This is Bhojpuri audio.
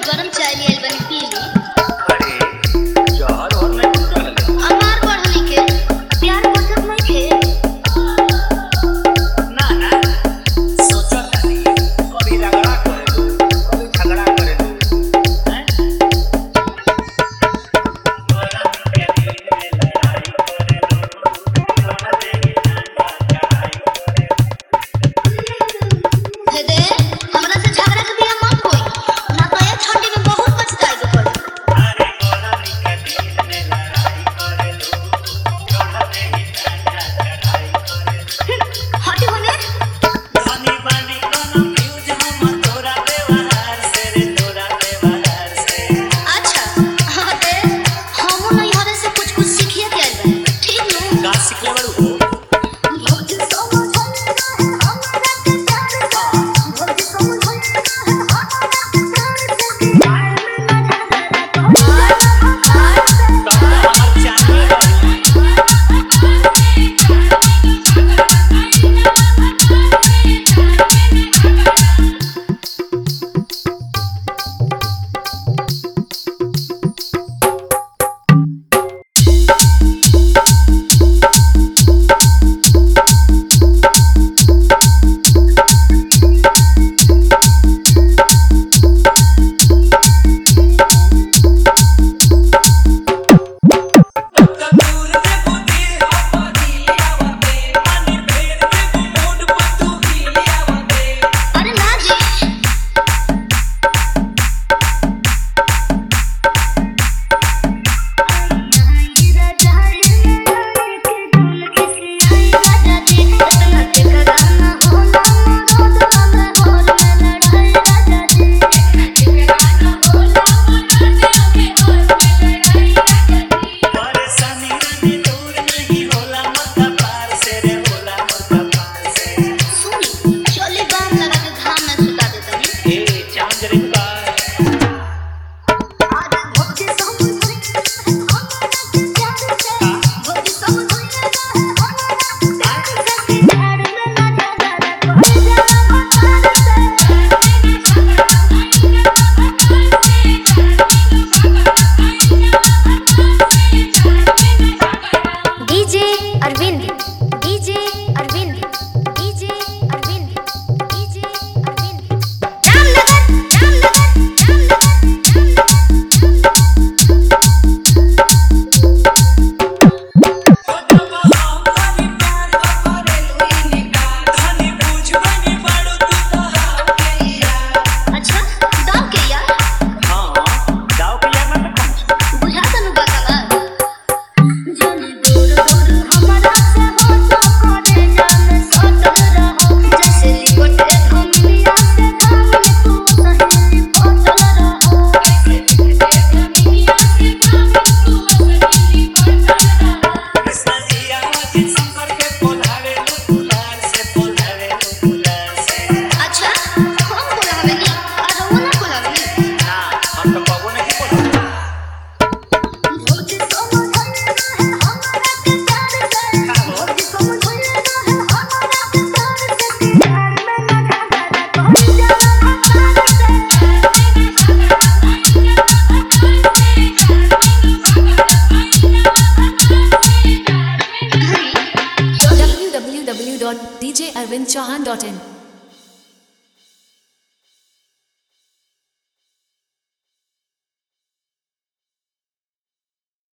गरम चाय लियल बनी पी ली। अरे जहर और नहीं कुछ रहल हमार बढ़नी के प्यार मतलब नहीं थे। ना ना सोचल नहीं कभी रगड़ा करे दो कभी झगड़ा करे दो हैं हे दे हमरा से झगड़ा के बिना मत होई ना तो ये ठंडी में बहुत पछताए के पड़ी। अरे गोरानी के दिल में लड़ाई करे दो चढ़ा दे ही ठंडा चढ़ाई करे हटी होने धनी बानी कोनो फ्यूज हम तोरा व्यवहार से रे तोरा व्यवहार से अच्छा हाँ दे हमू नहीं हरे से कुछ सीखिए के आइल बनी ठीक नु। का सिखले बड़ू अरे ना जी परेशानी रानी दूर नहीं होला मत पार से रे होला मत पार से सुनी चले बाम लगा के घाम में सुता देतनी। ए चांद रे का DJ Arvind DJ Arvind DJ Arvind DJ Arvind अच्छा दाव के यार हां जाओ के यार मत पहुंच बुझा तनु बाबा जन दूर दूर हमरा से हो तो करे जान सटल रहो जैसे लिपटे धमिया से धाम तू सही पटल रहो जैसे लिपटे धमिया से धाम तू सही पटल रहो सजिया जी संपर के पोधावे फुलार से पोधावे फुलार से अच्छा हम बोलावे नी और वो ना बोलावे नी ना हम तो कबो नहीं बोलो भोज समझ हमरा के प्यार से भोज समझ हमरा के प्यार से प्यार में ना झगड़ा कोई जाला www.djarvindchauhan.in